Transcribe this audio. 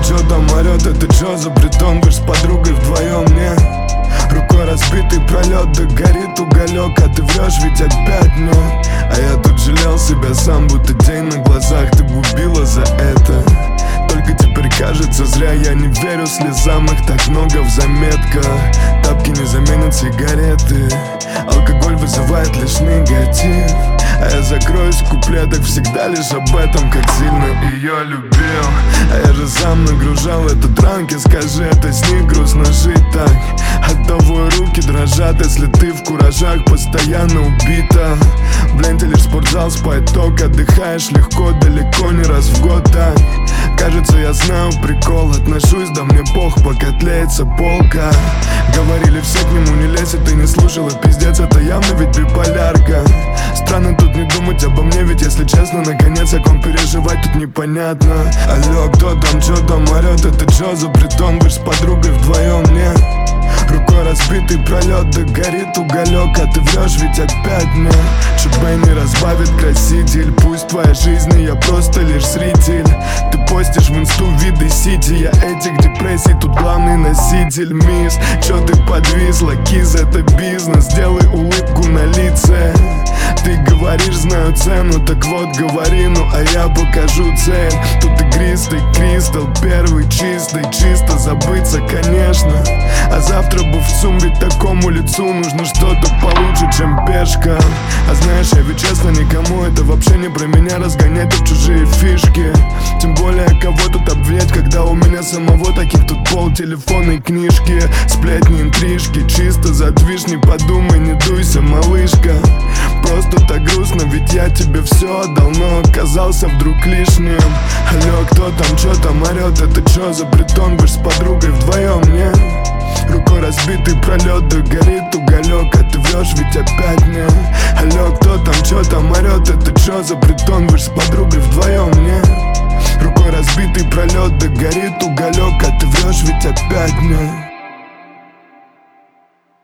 чё там орёт, это чё за притон? Вы ж с подругой вдвоем, не? Рукой разбитый пролет, да горит уголек, а ты врешь ведь опять мне. А я тут жалел себя сам, будто день на глазах, ты бы убила за это. Только теперь кажется зря, я не верю слезам, их так много в заметках. Тапки не заменят сигареты, алкоголь вызывает лишь негатив. А я закроюсь в куплетах всегда лишь об этом, как сильно ее любил. А я же сам нагружал этот ранки, скажи, это с ней грустно жить так. Оттого руки дрожат, если ты в куражах постоянно убита. Блин, ты лишь спортзал, спать только отдыхаешь легко, далеко не раз в год так. Кажется, я знаю прикол, отношусь, да мне пох, пока тлеется полка. Говорили все к нему не лезь, и ты не слушала, пиздец, это явно ведь биполярка. Странно тут не думать обо мне, ведь если честно, наконец о ком переживать тут непонятно. Алло, кто там, чё там орёт, это чё за притон? Вы ж с подругой вдвоем, не? Рукой разбитый пролет, да горит уголек, а ты врешь ведь опять мне. ЧБ не разбавит краситель, пусть твоя жизнь, и я просто лишь зритель. Ты постишь в инсту виды сити, я этих депрессий тут главный носитель. Мисс, чё ты подвисла, киз, это бизнес, сделай улыбку на лице. Ты говоришь, знаю цену, так вот говори, ну а я покажу цель. Тут игристый кристалл, первый чистый, чисто забыться, конечно. А завтра бы в ЦУМ, ведь такому лицу нужно что-то получше, чем пешка. А знаешь, я ведь честно никому это вообще не про меня, разгонять тут чужие фишки. Тем более кого тут обвинять, когда у меня самого таких тут пол телефона и книжки. Сплетни, интрижки, чисто задвижь, не подумай, не дуйся, малышка. Просто так грустно, ведь я тебе все отдал, но оказался вдруг лишним. Алло, кто там, чё там орёт, это чё за притон? Вы ж с подругой вдвоем, не? Рукой разбитый пролет, да горит уголек, а ты врешь ведь опять мне. Алло, кто там, чё там орёт, это чё за притон? Вы ж с подругой вдвоем.